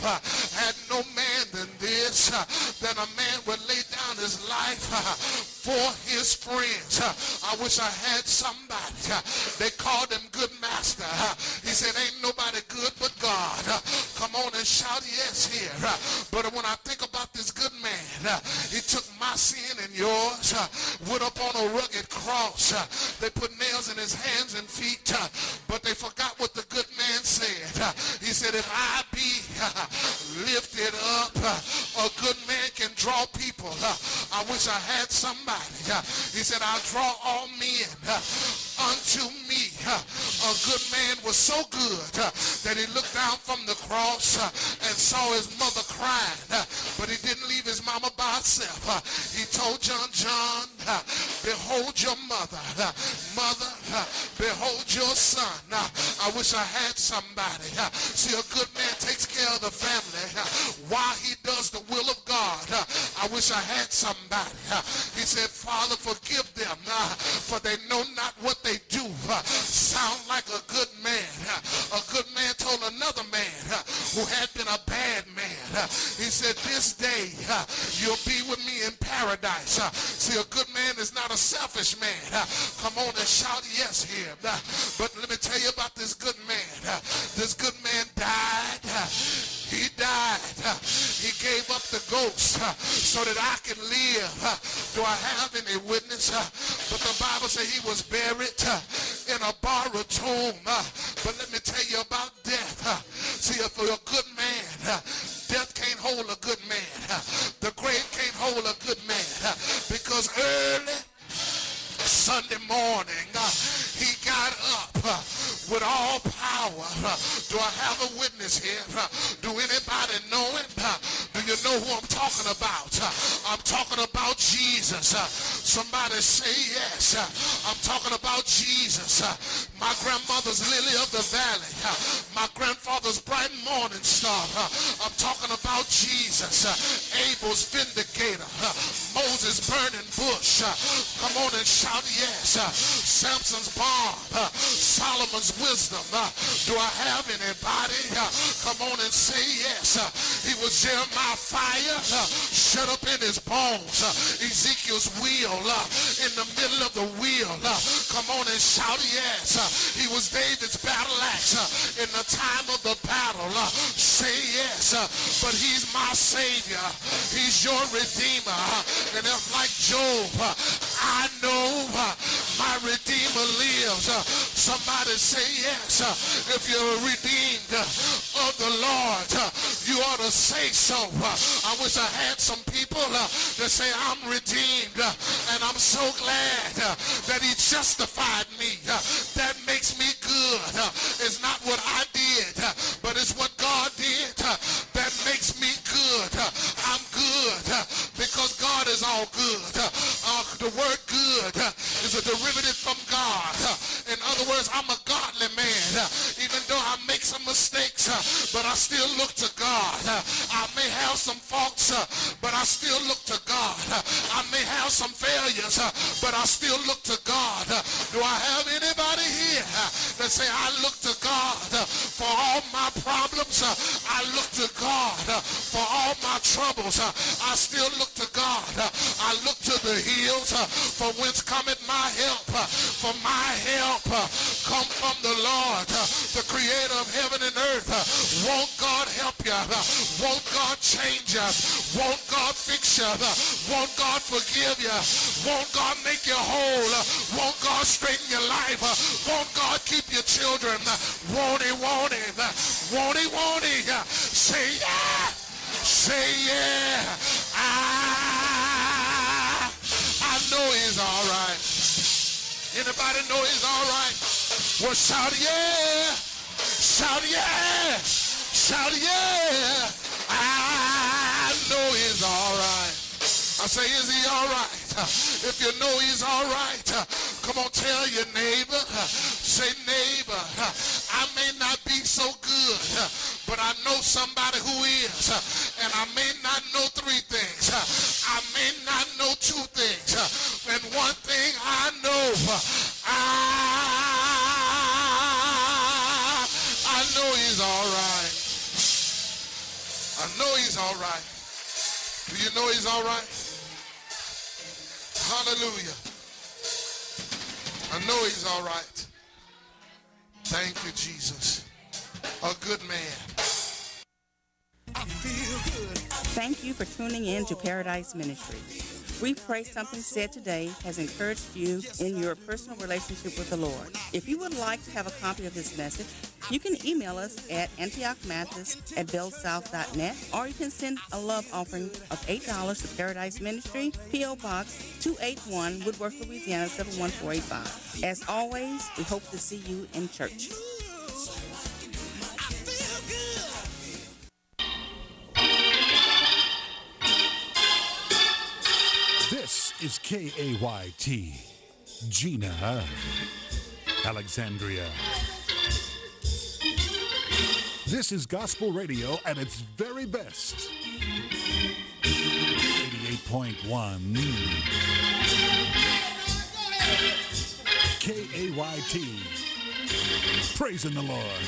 had no man than this, that a man would lay down his life for his friends. I wish I had somebody. They called him good master. He said, ain't nobody good but God. Come on and shout yes here. But when I think about this good man, he took my sin and yours, went up on a rugged cross. They put nails in his hands and feet, but they forgot what the good man said. He said, if I be lifted up, a good man can draw people. I wish I had somebody. He said, I'll draw all men unto me. A good man was so good that he looked down from the cross and saw his mother crying, but he didn't leave his mama by herself. He told John, behold your mother. Mother, behold your son. I wish I had somebody. See, a good man takes care of the family while he does the will of God. I wish I had somebody. He said, Father, forgive them, for they know not what they do. Sound like a good man. A good man told another man who had been a bad man. He said, this day you'll be with me in paradise. See, a good man is not a selfish man. Come on and shout yes here. But let me tell you about this good man. This good man died. He died. He gave up the ghost so that I can live. Do I have any witness? But the Bible says he was buried in a borrowed tomb. But let me tell you about death. See, if you're a good man, death can't hold a good man. The grave can't hold a good man. Because early Sunday morning, he got up with all power. Do I have a witness here? Do anybody know him? Do you know who I'm talking about? I'm talking about Jesus. Somebody say yes. I'm talking about Jesus. My grandmother's lily of the valley. My grandfather's bright morning star. I'm talking about Jesus. Abel's vindicator. Moses' burning bush. Come on and shout yes. Samson's bomb. Solomon's wisdom. Do I have anybody? Come on and say yes. He was Jeremiah's fire shut up in his bones. Ezekiel's wheel in the middle of the wheel. Come on and shout yes. He was David's battle axe in the time of the battle. Say yes. But he's my Savior. He's your Redeemer. And if like Job, I know my Redeemer lives. Somebody say yes. If you're redeemed of the Lord, you ought to say so. I wish I had some people that say I'm redeemed, and I'm so glad that he justified me. That makes me good. It's not what I did, but it's what God did that makes me good. I'm good because God is all good. The word good is a derivative from God. In other words, I'm a godly man. Even though I make some mistakes, but I still look to God. I may have some faults, but I still look to God. I may have some failures, but I still look to God. Do I have anybody here that say I look to God for all my problems? I look to God for all my troubles. I still look to God. I look to the hills for whence cometh my help. For my help come from the Lord, the creator of heaven and earth. Won't God help you? Won't God change you? Won't God fix you? Won't God forgive you? Won't God make you whole? Won't God straighten your life? Won't God keep your children? Won't he, won't he? Won't he, won't he? Say yeah. Say yeah. I know he's all right. Anybody know he's all right? Well, shout yeah. Shout yeah. Shout yeah. I know he's all right. I say, is he all right? If you know he's all right, come on, tell your neighbor. Say, neighbor, I may not be so good, but I know somebody who is. And I may not know three things. I may not know two things. And one thing I know, I know he's all right. I know he's all right. Do you know he's all right? Hallelujah. I know he's all right. Thank you, Jesus. A good man. I feel good. Thank you for tuning in to Paradise Ministry. We pray something said today has encouraged you in your personal relationship with the Lord. If you would like to have a copy of this message, you can email us at antiochmathis@bellsouth.net, or you can send a love offering of $8 to Paradise Ministry, P.O. Box 281, Woodworth, Louisiana 71485. As always, we hope to see you in church. This is KAYT, Gina, Alexandria. This is gospel radio at its very best. 88.1 KAYT. Praising the Lord.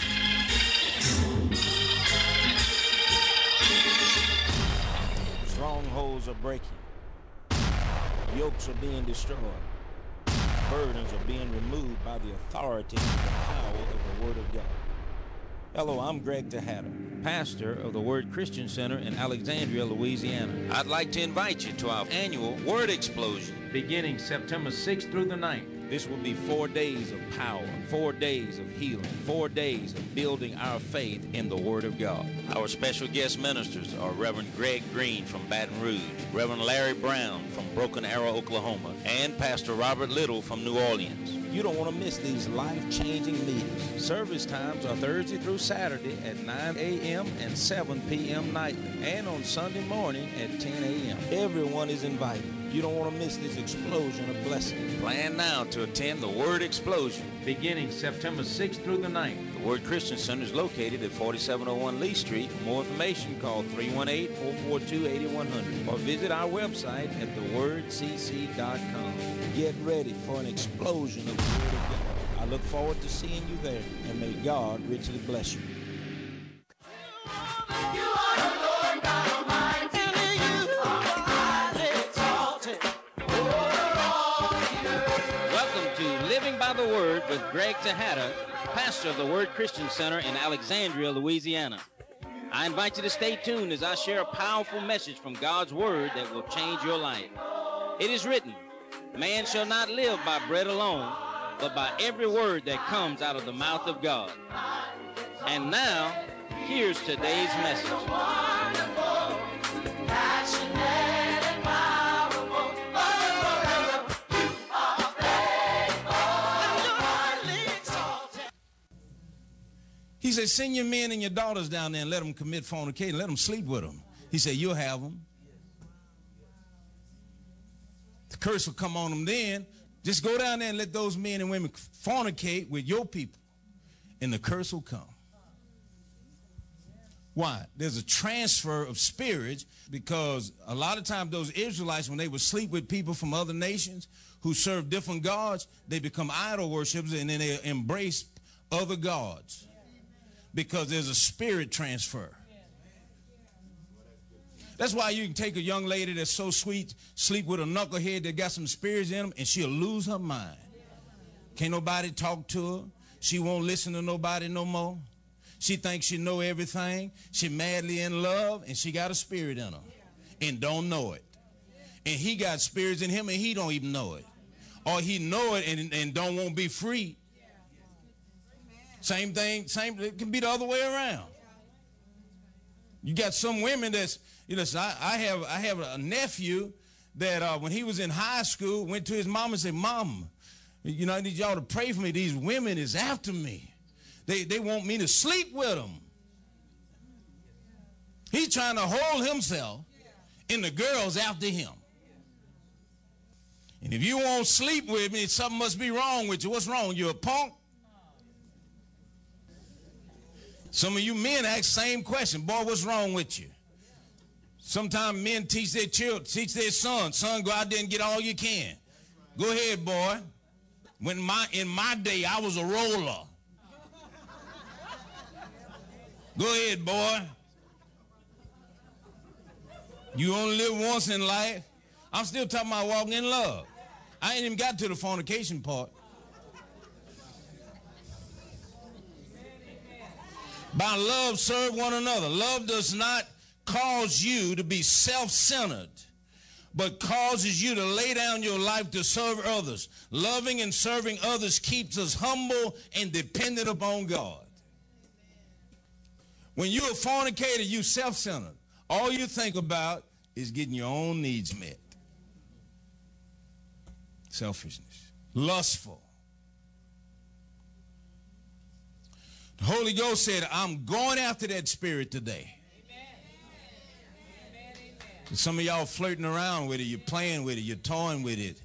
Strongholds are breaking. Yokes are being destroyed. Burdens are being removed by the authority and the power of the Word of God. Hello, I'm Greg Tejada, pastor of the Word Christian Center in Alexandria, Louisiana. I'd like to invite you to our annual Word Explosion beginning September 6th through the 9th. This will be 4 days of power, 4 days of healing, 4 days of building our faith in the Word of God. Our special guest ministers are Reverend Greg Green from Baton Rouge, Reverend Larry Brown from Broken Arrow, Oklahoma, and Pastor Robert Little from New Orleans. You don't want to miss these life-changing meetings. Service times are Thursday through Saturday at 9 a.m. and 7 p.m. nightly, and on Sunday morning at 10 a.m. Everyone is invited. You don't want to miss this explosion of blessing. Plan now to attend the Word Explosion beginning September 6th through the 9th. The Word Christian Center is located at 4701 Lee Street. For more information, call 318-442-8100 or visit our website at thewordcc.com. Get ready for an explosion of the Word of God. I look forward to seeing you there, and may God richly bless you. The Word with Greg Tejada, pastor of the Word Christian Center in Alexandria, Louisiana. I invite you to stay tuned as I share a powerful message from God's Word that will change your life. It is written, man shall not live by bread alone, but by every word that comes out of the mouth of God. And now, here's today's message. He said, send your men and your daughters down there and let them commit fornication. Let them sleep with them. He said, you'll have them. The curse will come on them then. Just go down there and let those men and women fornicate with your people, and the curse will come. Why? There's a transfer of spirits, because a lot of times those Israelites, when they would sleep with people from other nations who serve different gods, they become idol worshipers, and then they embrace other gods. Because there's a spirit transfer. That's why you can take a young lady that's so sweet, sleep with a knucklehead that got some spirits in him, and she'll lose her mind. Can't nobody talk to her. She won't listen to nobody no more. She thinks she know everything. She madly in love, and she got a spirit in her and don't know it. And he got spirits in him, and he don't even know it. Or he know it and don't want to be free. Same thing, it can be the other way around. You got some women that's, I have a nephew that when he was in high school, went to his mom and said, Mom, I need y'all to pray for me. These women is after me. They want me to sleep with them. He's trying to hold himself, and the girl's after him. And if you won't sleep with me, something must be wrong with you. What's wrong? You a punk? Some of you men ask the same question. Boy, what's wrong with you? Sometimes men teach their children, teach their son, go out there and get all you can. Go ahead, boy. In my day, I was a roller. Go ahead, boy. You only live once in life. I'm still talking about walking in love. I ain't even got to the fornication part. By love, serve one another. Love does not cause you to be self-centered, but causes you to lay down your life to serve others. Loving and serving others keeps us humble and dependent upon God. When you're a fornicator, you're self-centered. All you think about is getting your own needs met. Selfishness. Lustful. The Holy Ghost said, I'm going after that spirit today. Some of y'all flirting around with it, you're playing with it, you're toying with it.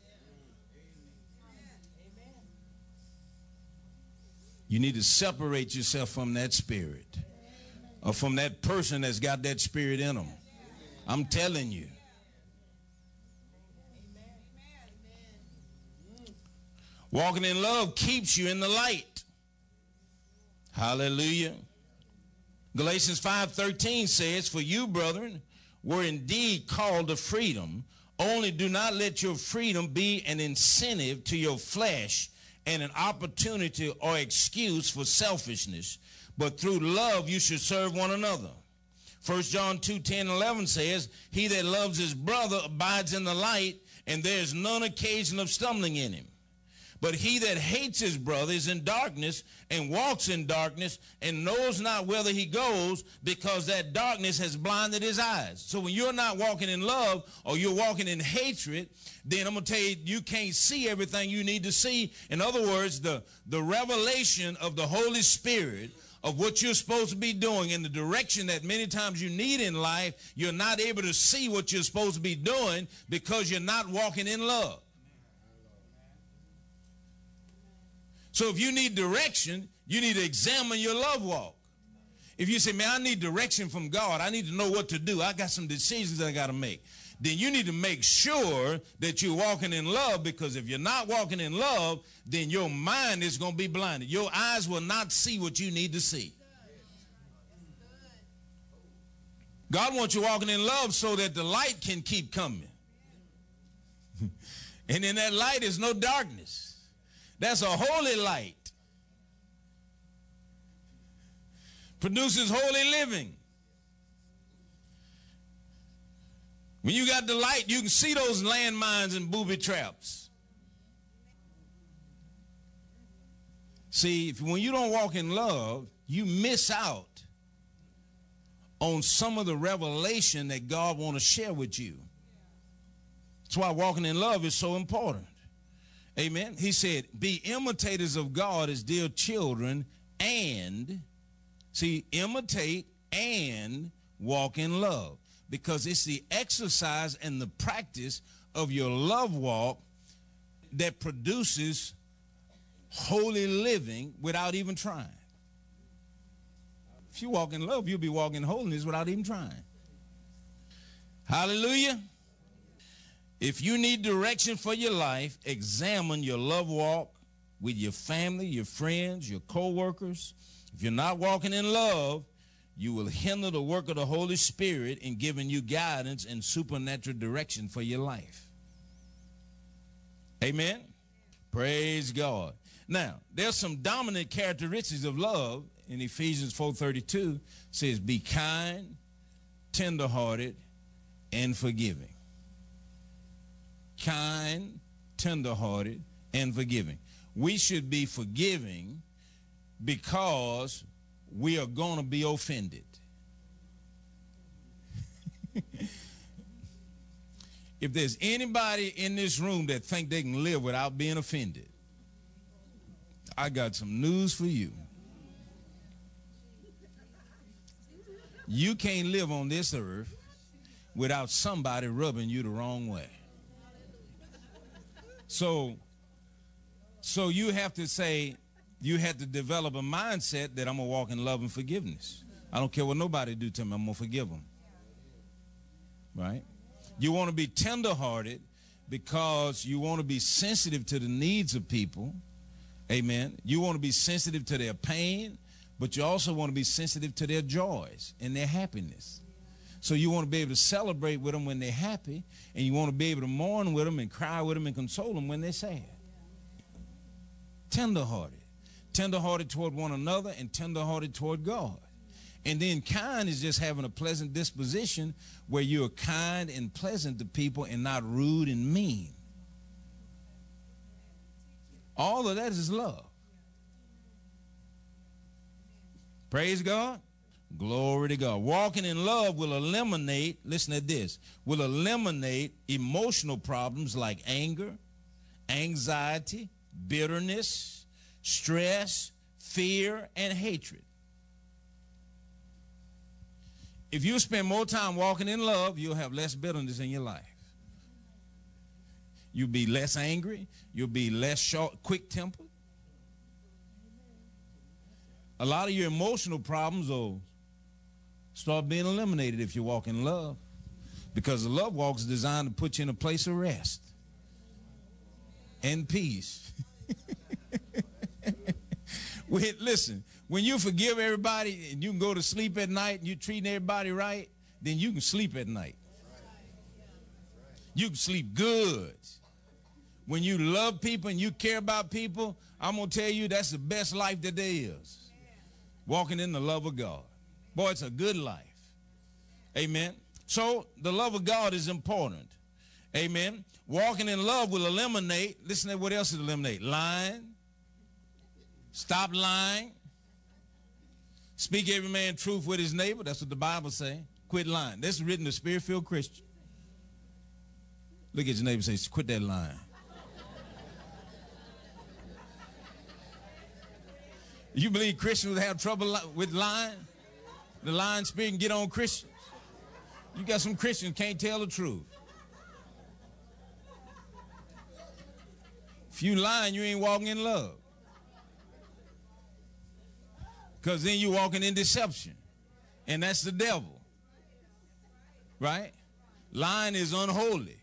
You need to separate yourself from that spirit or from that person that's got that spirit in them. I'm telling you. Walking in love keeps you in the light. Hallelujah. Galatians 5:13 says, for you, brethren, were indeed called to freedom. Only do not let your freedom be an incentive to your flesh and an opportunity or excuse for selfishness, but through love you should serve one another. 1 John 2:10-11 says, he that loves his brother abides in the light, and there is none occasion of stumbling in him. But he that hates his brother is in darkness and walks in darkness and knows not whither he goes, because that darkness has blinded his eyes. So when you're not walking in love or you're walking in hatred, then I'm going to tell you, you can't see everything you need to see. In other words, the revelation of the Holy Spirit of what you're supposed to be doing in the direction that many times you need in life, you're not able to see what you're supposed to be doing because you're not walking in love. So if you need direction, you need to examine your love walk. If you say, man, I need direction from God, I need to know what to do, I got some decisions I got to make, then you need to make sure that you're walking in love, because if you're not walking in love, then your mind is going to be blinded. Your eyes will not see what you need to see. God wants you walking in love so that the light can keep coming. And in that light is no darkness. That's a holy light. Produces holy living. When you got the light, you can see those landmines and booby traps. See, when you don't walk in love, you miss out on some of the revelation that God wants to share with you. That's why walking in love is so important. Amen. He said, be imitators of God as dear children, and, see, imitate and walk in love. Because it's the exercise and the practice of your love walk that produces holy living without even trying. If you walk in love, you'll be walking in holiness without even trying. Hallelujah. If you need direction for your life, examine your love walk with your family, your friends, your co-workers. If you're not walking in love, you will hinder the work of the Holy Spirit in giving you guidance and supernatural direction for your life. Amen? Praise God. Now, there's some dominant characteristics of love. In Ephesians 4:32 says, be kind, tenderhearted, and forgiving. Kind, tenderhearted, and forgiving. We should be forgiving because we are going to be offended. If there's anybody in this room that think they can live without being offended, I got some news for you. You can't live on this earth without somebody rubbing you the wrong way. So you have to say, you have to develop a mindset that I'm going to walk in love and forgiveness. I don't care what nobody do to me, I'm going to forgive them. Right? You want to be tenderhearted because you want to be sensitive to the needs of people. Amen. You want to be sensitive to their pain, but you also want to be sensitive to their joys and their happiness. So you want to be able to celebrate with them when they're happy, and you want to be able to mourn with them and cry with them and console them when they're sad. Tenderhearted. Tenderhearted toward one another and tenderhearted toward God. And then kind is just having a pleasant disposition where you're kind and pleasant to people and not rude and mean. All of that is love. Praise God. Glory to God. Walking in love will eliminate, listen to this, will eliminate emotional problems like anger, anxiety, bitterness, stress, fear, and hatred. If you spend more time walking in love, you'll have less bitterness in your life. You'll be less angry. You'll be less quick-tempered. A lot of your emotional problems will start being eliminated if you walk in love, because the love walk is designed to put you in a place of rest and peace. Listen, when you forgive everybody and you can go to sleep at night and you're treating everybody right, then you can sleep at night. You can sleep good. When you love people and you care about people, I'm going to tell you that's the best life that there is. Walking in the love of God. Boy, it's a good life. Amen. So the love of God is important. Amen. Walking in love will eliminate, listen to what else it eliminate. Lying. Stop lying. Speak every man truth with his neighbor. That's what the Bible says. Quit lying. This is written to Spirit-filled Christians. Look at your neighbor and say, quit that lying. You believe Christians would have trouble with lying? The lying spirit can get on Christians. You got some Christians can't tell the truth. If you lying, you ain't walking in love. Because then you're walking in deception. And that's the devil. Right? Lying is unholy.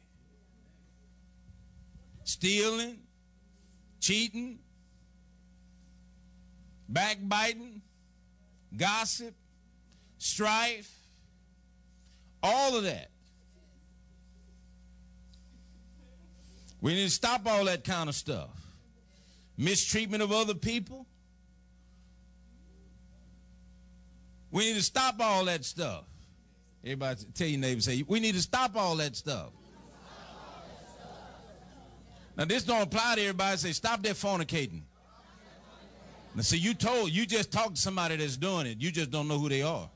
Stealing, cheating, backbiting, gossip, strife, all of that. We need to stop all that kind of stuff. Mistreatment of other people. We need to stop all that stuff. Everybody tell your neighbor, say, we need to stop all that stuff. Now this don't apply to everybody. Say, stop that fornicating. Now see, you just talked to somebody that's doing it. You just don't know who they are.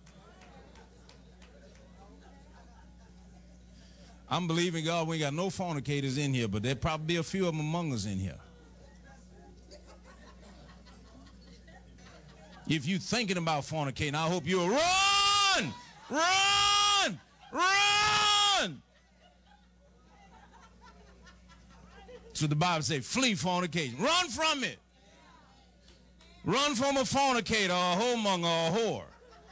I'm believing God we ain't got no fornicators in here, but there probably be a few of them among us in here. If you're thinking about fornicating, I hope you'll run, run, run. So the Bible says, flee fornication. Run from it. Run from a fornicator, a whoremonger, or a whore.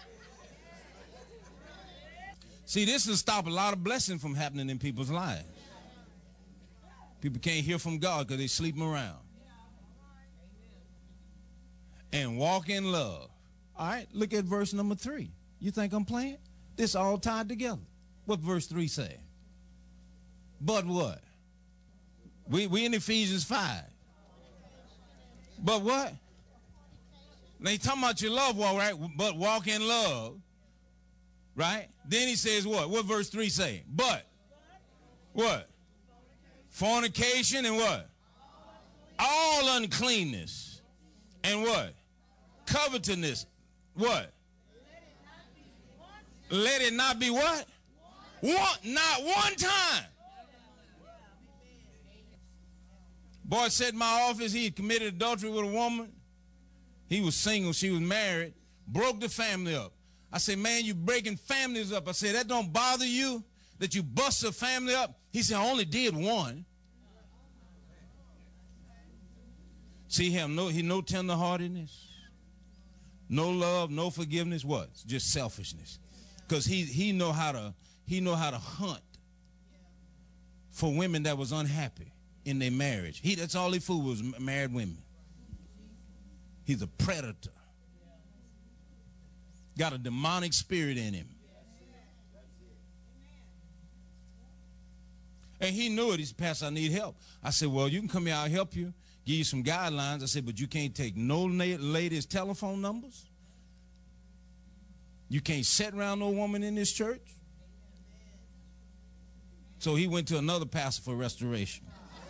See, this will stop a lot of blessing from happening in people's lives. People can't hear from God because they're sleeping around. And walk in love. All right, look at verse number 3. You think I'm playing? This all tied together. What verse 3 say? But what? We in Ephesians 5. But what? Now he's talking about your love walk, right? But walk in love, right? Then he says what? What verse 3 say? But what? Fornication and what? All uncleanness. And what? Covetousness. What? Let it not be what? Not one time. Boy said in my office he had committed adultery with a woman. He was single, she was married, broke the family up. I said, man, you breaking families up. I said, that don't bother you that you bust a family up? He said, I only did one. See him, no tenderheartedness, no love, no forgiveness. What? Just selfishness. Because he know how to hunt for women that was unhappy in their marriage. That's all he fooled was married women. He's a predator. Got a demonic spirit in him. And he knew it. He said, Pastor, I need help. I said, well, you can come here, I'll help you, give you some guidelines. I said, but you can't take no ladies' telephone numbers. You can't sit around no woman in this church. So he went to another pastor for restoration.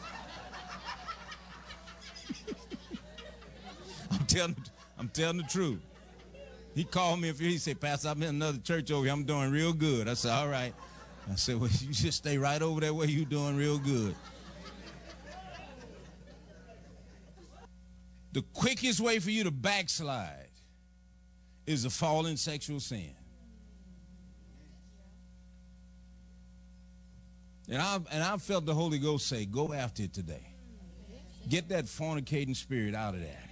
I'm telling the truth. He called me, he said, Pastor, I'm in another church over here. I'm doing real good. I said, all right. I said, well, you just stay right over there where you're doing real good. The quickest way for you to backslide is to fall in sexual sin. And I felt the Holy Ghost say, go after it today. Get that fornicating spirit out of there.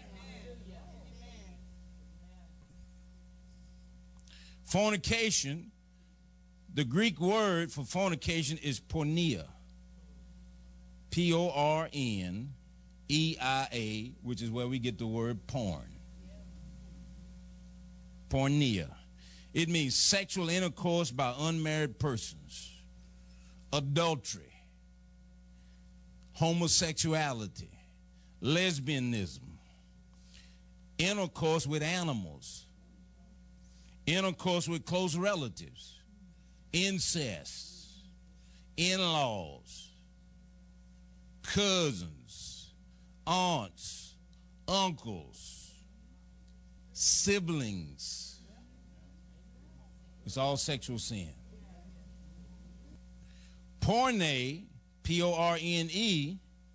Fornication, the Greek word for fornication is porneia. Porneia, which is where we get the word porn. Porneia. It means sexual intercourse by unmarried persons, adultery, homosexuality, lesbianism, intercourse with animals, intercourse with close relatives, incest, in-laws, cousins, aunts, uncles, siblings. It's all sexual sin. Porne, P-O-R-N-E,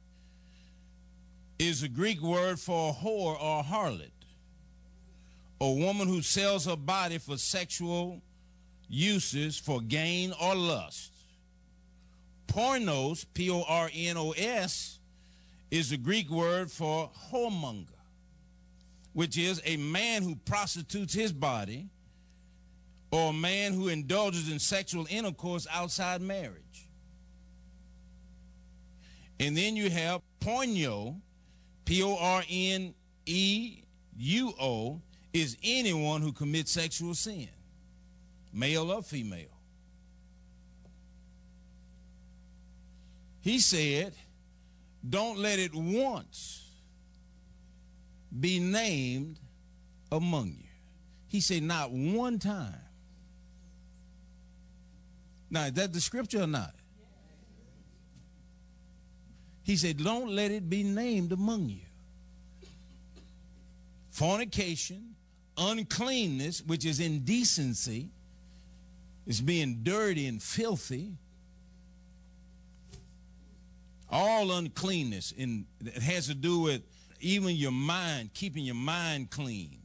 is a Greek word for a whore or a harlot, a woman who sells her body for sexual uses for gain or lust. Pornos, P-O-R-N-O-S, is a Greek word for whoremonger, which is a man who prostitutes his body or a man who indulges in sexual intercourse outside marriage. And then you have porneo, P-O-R-N-E-U-O, is anyone who commits sexual sin, male or female. He said, don't let it once be named among you. He said, not one time. Now, is that the scripture or not? He said, don't let it be named among you. Fornication, uncleanness, which is indecency, is being dirty and filthy. All uncleanness, and it has to do with even your mind, keeping your mind clean.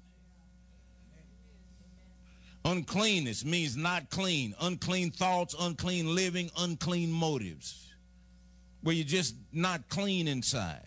Uncleanness means not clean. Unclean thoughts, unclean living, unclean motives, where you're just not clean inside.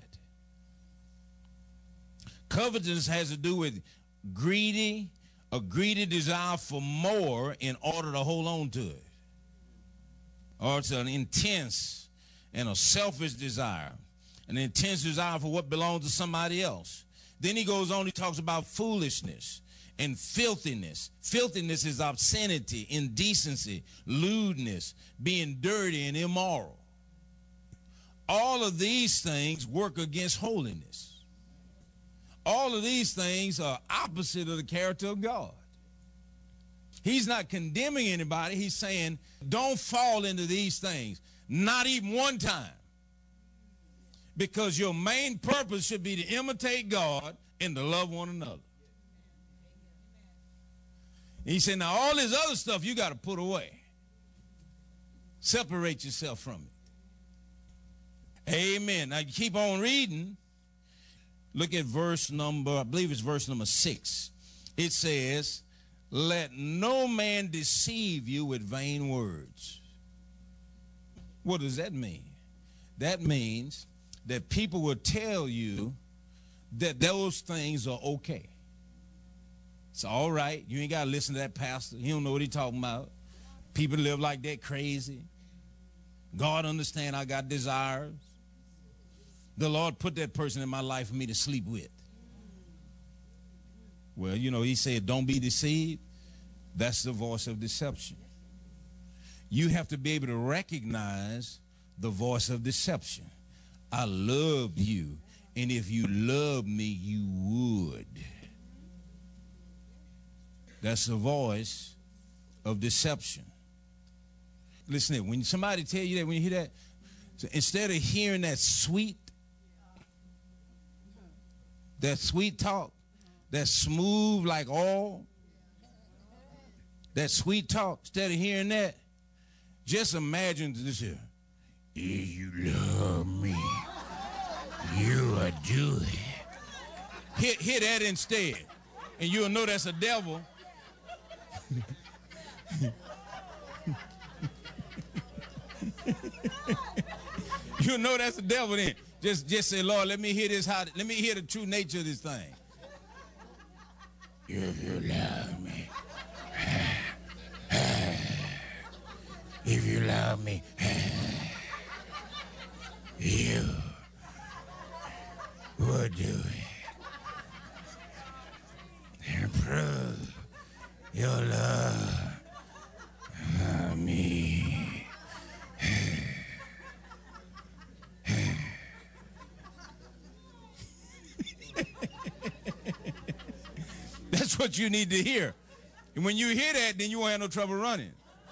Covetousness has to do with a greedy desire for more in order to hold on to it. Or it's an intense and a selfish desire, an intense desire for what belongs to somebody else. Then he goes on, he talks about foolishness and filthiness. Filthiness is obscenity, indecency, lewdness, being dirty and immoral. All of these things work against holiness. All of these things are opposite of the character of God. He's not condemning anybody. He's saying, don't fall into these things, not even one time. Because your main purpose should be to imitate God and to love one another. And he said, now all this other stuff you got to put away. Separate yourself from it. Amen. Now you keep on reading. Look at verse number, I believe it's verse number 6. It says, let no man deceive you with vain words. What does that mean? That means that people will tell you that those things are okay. It's all right. You ain't got to listen to that pastor. He don't know what he's talking about. People live like that crazy. God understand I got desires. The Lord put that person in my life for me to sleep with. Well, you know, he said, don't be deceived. That's the voice of deception. You have to be able to recognize the voice of deception. I loved you, and if you loved me, you would. That's the voice of deception. Listen to it. When somebody tell you that, when you hear that, so instead of hearing that sweet talk, that smooth like oil, that sweet talk, instead of hearing that, just imagine this here. If you love me, you will do it. Hear that instead, and you'll know that's a devil. You'll know that's the devil then. Just say, Lord, let me hear this. Let me hear the true nature of this thing. If you love me, if you love me, you would do it. And prove your love for me. That's what you need to hear. And when you hear that, then you won't have no trouble running.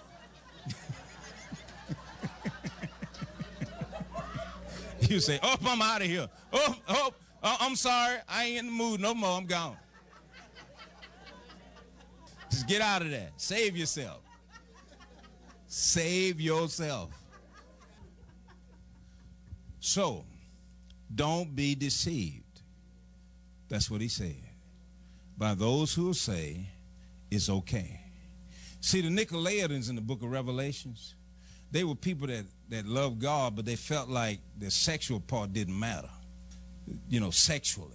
You say, oh, I'm out of here. Oh, I'm sorry. I ain't in the mood no more. I'm gone. Just get out of that. Save yourself. Save yourself. So, don't be deceived. That's what he said. By those who say it's okay. See, the Nicolaitans in the book of Revelations, they were people that loved God, but they felt like the sexual part didn't matter, sexually.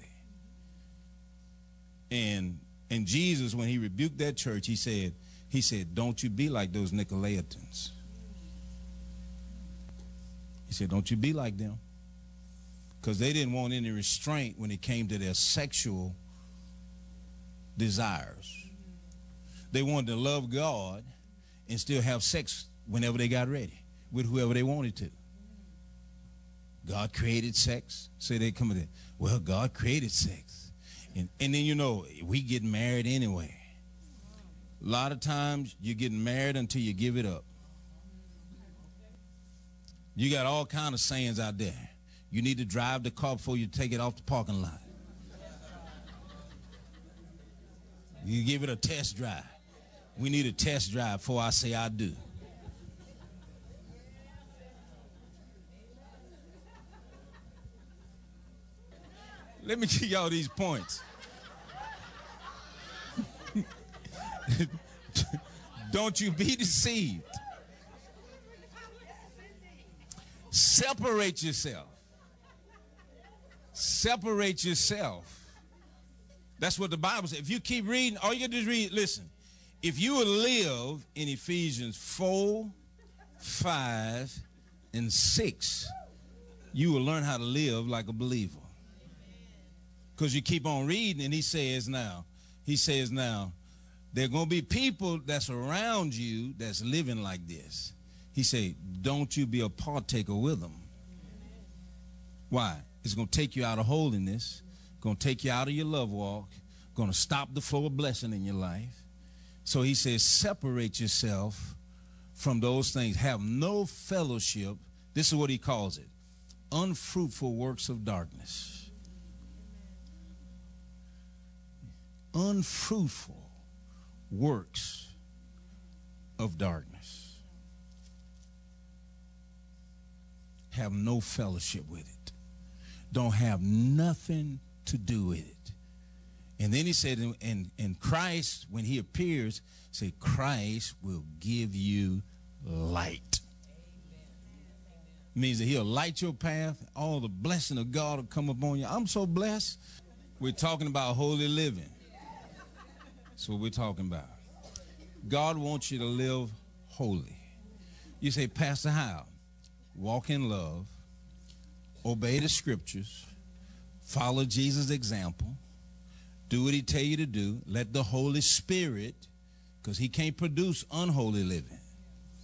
And Jesus, when he rebuked that church, he said, don't you be like those Nicolaitans. He said, don't you be like them. Because they didn't want any restraint when it came to their sexual desires. They wanted to love God and still have sex whenever they got ready with whoever they wanted to. God created sex. So they come in, well, God created sex. And then, we get married anyway. A lot of times you're getting married until you give it up. You got all kind of sayings out there. You need to drive the car before you take it off the parking lot. You give it a test drive. We need a test drive before I say I do. Let me give y'all these points. Don't you be deceived. Separate yourself. Separate yourself. That's what the Bible says. If you keep reading, all you got to do is read, listen. If you will live in Ephesians 4, 5, and 6, you will learn how to live like a believer. Because you keep on reading, and he says now, there are going to be people that's around you that's living like this. He said, don't you be a partaker with them. Why? It's going to take you out of holiness, going to take you out of your love walk, going to stop the flow of blessing in your life. So he says, separate yourself from those things. Have no fellowship. This is what he calls it. Unfruitful works of darkness. Unfruitful works of darkness. Have no fellowship with it. Don't have nothing to do with it. And then he said, in Christ, when he appears, say, Christ will give you light. Means that he'll light your path. All the blessing of God will come upon you. I'm so blessed. We're talking about holy living. That's what we're talking about. God wants you to live holy. You say, Pastor, how? Walk in love, obey the scriptures, follow Jesus' example, do what he tell you to do, let the Holy Spirit, because he can't produce unholy living.